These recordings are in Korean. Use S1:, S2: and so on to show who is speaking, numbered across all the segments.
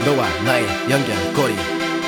S1: 너와 나의 연결고리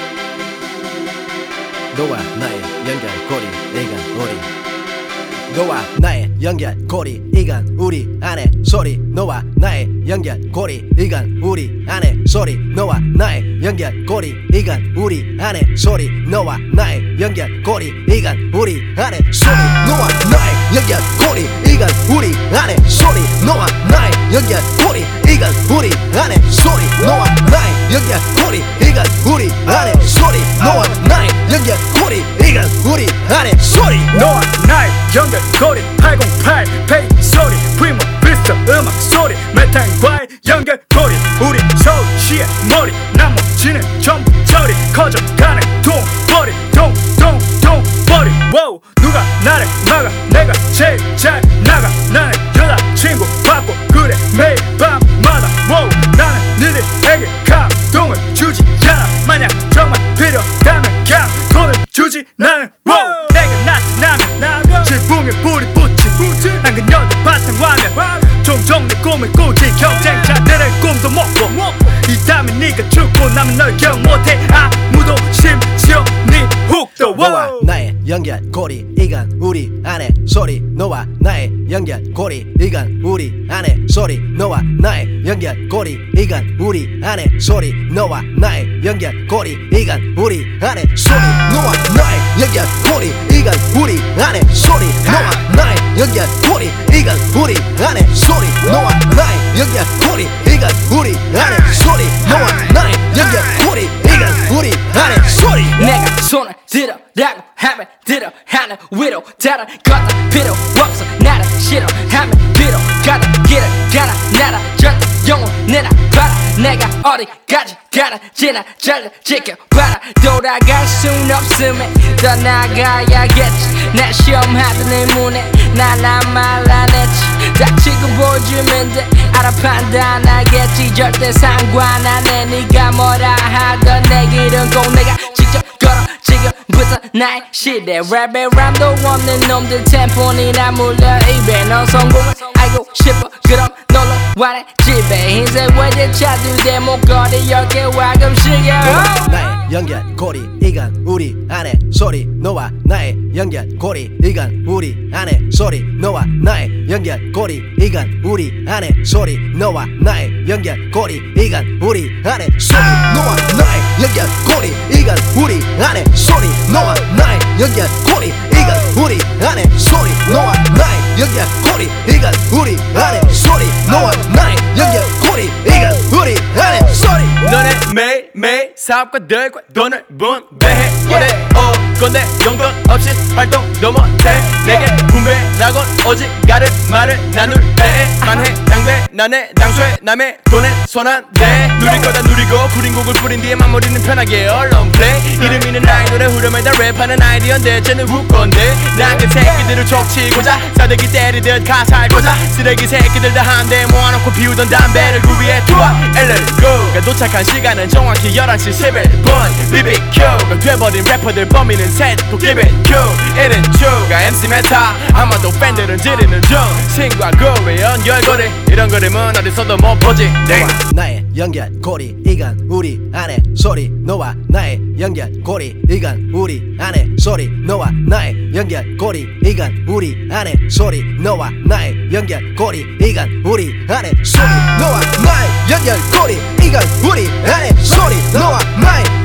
S1: 너와 나의 연결고리 이건 우리 너와 나의 연결고리 이건 우리 안에 소리 너와 나의 연결고리 이건 우리 안에 소리 너와 나의 연결고리 이건 우리 안에 소리 너와 나의 연결고리 이건 우리 안에 소리 너와 나의 연결고리 이건 우리 안에 소리 너와 나의 연결고리 이건 우리 안에 소리 너와 나의 연결고리 이건 우리 안에 소리 너와 나의 연결고리 이건 우리 안에 소리
S2: 너와 나의 연결고리 808 페이 소리 프리모 비스트 음악 소리 메탄과의 연결고리 우리 서울시의 머리 나머지는 전부 저리 커져가는 돈벌이 돈벌이 와우 누가 나를 막아 내가 제일 잘 나가 나는 여자친구 받고 그래 매일 밤마다 와우 나는 니들에게 감동을 주지 않아 만약 정말 필요하다면 그냥 돈을 주지 나는 와우 내가 나타나면 질풍에 불이 붙지 난 그녀들 바탕화면 종종 내 꿈을 꾸지 경쟁자들의 꿈도 먹고 이 다음에 네가 죽고 나면 널 기억 못해 아무도 심지어 네 훅도
S1: 너와 나의 연결고리 이건 우리 안에 소리 너와 나의 연결고리 이건 우리 안에 소리 너와 나의 연결고리 이건 우리 안에 소리 너와 나의 연결고리 이건 우리 안에 소리 너와 나의 연결고리 이건 우리 안에 소리 너와 나의 연결고리 이건 우리 안에 소리 너와 나의 연결고리 이건 우리 안에 소리 너와 나의 연결고리 이건 우리 안에 소리
S3: 내가 손을 들어라고 하면 들어 하는 위로 다른 것도 필요 없어 나를 싫어하면 뒤로 가다 길을 가라 나라 절대 영혼은 안 봐라 내가 어디까지 가는지 나 잘 지켜봐라 돌아갈 순 없음에 떠나가야겠지 나 시험하던 내 문에 나란 말 안 했지 닥치고 보여주면 돼 알아 판단하겠지 절대 상관 안 해 네가 뭐라 하던 내 길은 꼭 내가 직접 걸어 지금부터 나의 시대 랩에 람도 없는 놈들 템폰이나 물려 입에 넌 성공을 알고 싶어 그럼 놀러 와내 집에 흰색 외제차 2대 목걸이 10개 와금식에
S1: 너와 나의 연결고리 이건 우리 안에 소리 너와 나의 연결고리 이건 우리 안에 소리 너와 나의 연결고리 이건 우리 안에 소리 너와 나의 연결고리 이건 우리 안에 소리 너와 나의 연결고리 이건 우리 안에 소리 너와 나의 연결고리 이건 우리 안에 소리 너와 나의 연결고리 이건 우리 안에 소리 너와 나의 연결고리 이건 우리 안에 소리
S2: 너네 매일매일 사업가들과 돈을 분배해 어디 오건데 용돈 없이 활동도 못해 내게 분배라곤 오직 가를 말을 나눌 때만해 당배 나네 당최 남의 돈에 손 안 대 누릴 거다 누리고 구린 곡을 뿌린 뒤에 마무리는 편하게 언론 플레이 이름 있는 아이돌의 흐름을 다 랩하는 아이디어인데 쟤는 후건데 난 그 새끼들을 족치고자 사대기 때리듯 가살고자 쓰레기 새끼들 다 한데 모아놓고 피우던 담배를 구비해 투어 LLGO가 도착한 시간은 정확히 11시 11분 BBQ가 돼버린 래퍼들 범인은 셋 도깨비 Q 이른 추가 MC 메타 아마도 팬들은 지르는 중 신과 구의 연결고리 이런 그림은 어디서도 못 보지
S1: 너와 나의 연결고리 이건 우리 안에 소리 너와 나의 연결고리 이건 우리 안에 소리 너와 나의 연결고리 이건 우리 안에 소리 너와 나의 연결고리 이건 우리 안에 소리 너와 나의 연결고리 이건 우리 안에 소리 너와 나의